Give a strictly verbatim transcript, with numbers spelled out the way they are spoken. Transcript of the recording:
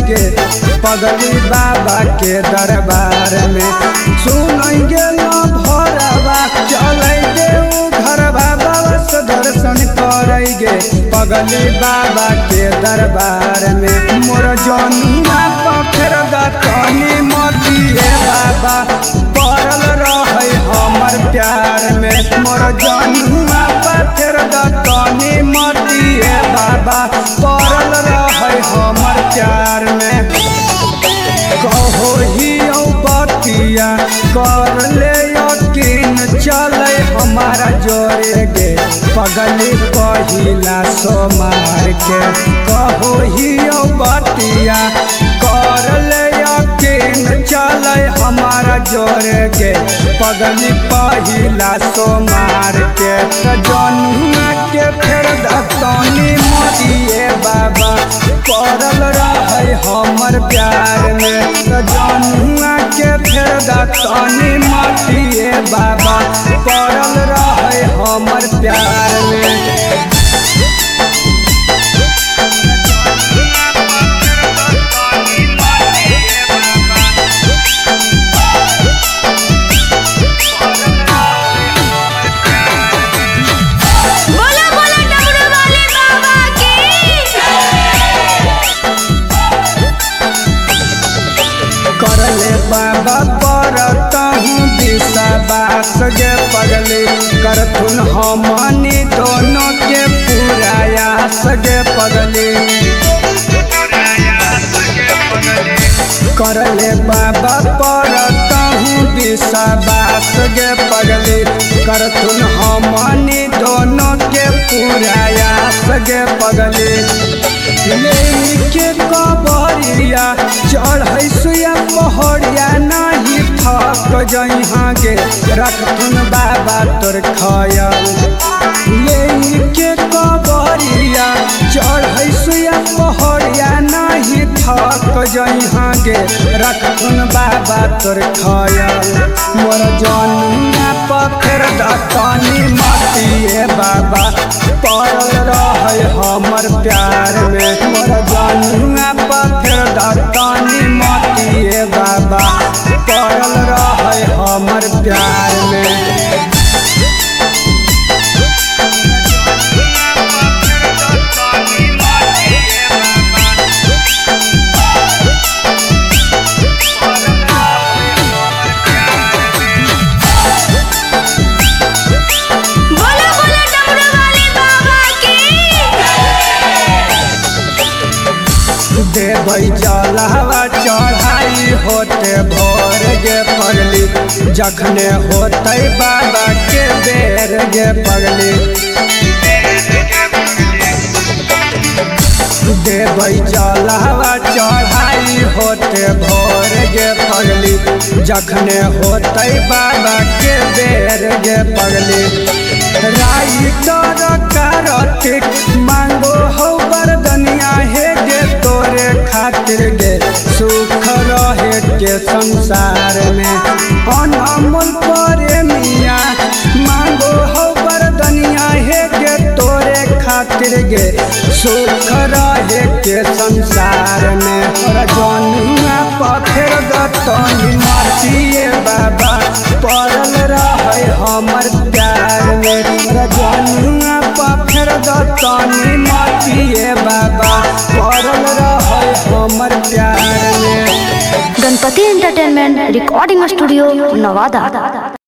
गे पगली बाबा के दरबार में। सुनेंगे न भरवा चलेंगे उ घर बाबा से दर्शन करेंगे पगली बाबा के दरबार में। मोर जनुआ पखेर दतनी मतिए बाबा पड़ल रहे हमर प्यार में। मोर जनुआ पखेर दतनी मतिए बाबा पड़ल रहे हमर प्यार में। कहो ही बतिया कर ले यकीन चले हमारा जोरे गे पगली पहिला सोमार के। कहो ही बतिया कर ले यकीन चले हमारा जोरे गे पगली पहिला सोमार के। जनुआ के फेर दतनी मरिए बाबा पड़ल रहे हमर प्यार में। जनुआ के फेर दतनी मरिए बाबा पड़ल रहे हमर प्यार में। करले बाबा परत हूँ विश्वास गे पगली करथुन हमनी दोनों के पुरायास गे पगली। करले बाबा परत हूँ विश्वास गे पगली करथुन हमनी दोनों के पुरायास गे पगली। लेके कबरिया चढ़ै सुया पहड़िया नहीं थक जइहाँ गे रखथुन बाबा तोर खयल। लेके कबरिया चढ़ै सुया पहड़िया नहीं थक जइहाँ गे रखथुन बाबा तोर खयल। मोर जनुआ पखेर दतनी मतिए बाबा पड़ल रहे हमर प्यार में। मोर जनुआ पखेर दतनी मतिए बाबा पड़ल रहे हमर प्यार में। देवई जलवा चढ़ाई होते भोर गे पगली जखने होते बाबा के बेर गे पगली। देवई जलवा चढ़ाई होते भोर गे पगली जखने होते बाबा के बेर गे पगली। राइटर कार्तिक मांगो हो बरदनिया हे गे तोरे खातिर गे सुख रहे के संसार में। अनमोल प्रेमिया मांगो हो बरदनिया हे गे तोरे खातिर गे सुख रहे के संसार में। और जनुआ पखेर दतनी मतिए बाबा पड़ल रहे हमर प्यार में। जनुआ पखेर दतनी मतिए बाबा पड़ल रहे हमर प्यार में। Ganpati entertainment recording studio Nawada.